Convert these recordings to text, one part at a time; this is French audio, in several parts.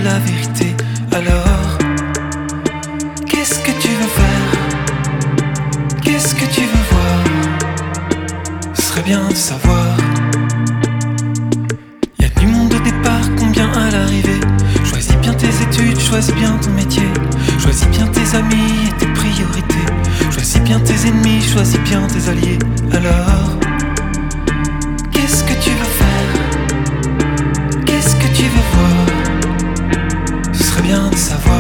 la vérité. Alors, qu'est-ce que tu veux faire? Qu'est-ce que tu veux voir? Ce serait bien de savoir. Y'a du monde au départ, combien à l'arrivée. Choisis bien tes études, choisis bien ton métier. Choisis bien tes amis et tes priorités. Choisis bien tes ennemis, choisis bien tes alliés. Alors, qu'est-ce que tu veux faire? Qu'est-ce que tu veux voir? Ce serait bien de savoir.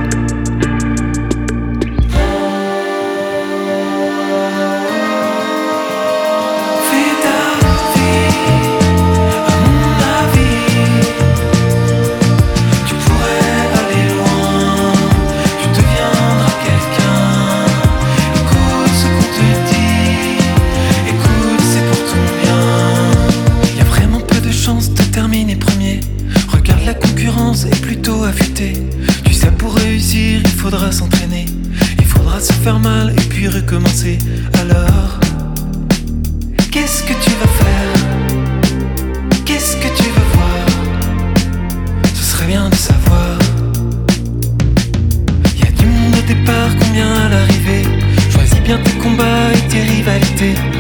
Est plutôt affûté. Tu sais, pour réussir, il faudra s'entraîner. Il faudra se faire mal et puis recommencer. Alors, qu'est-ce que tu vas faire? Qu'est-ce que tu veux voir? Ce serait bien de savoir. Y'a du monde au départ, combien à l'arrivée. Choisis bien tes combats et tes rivalités.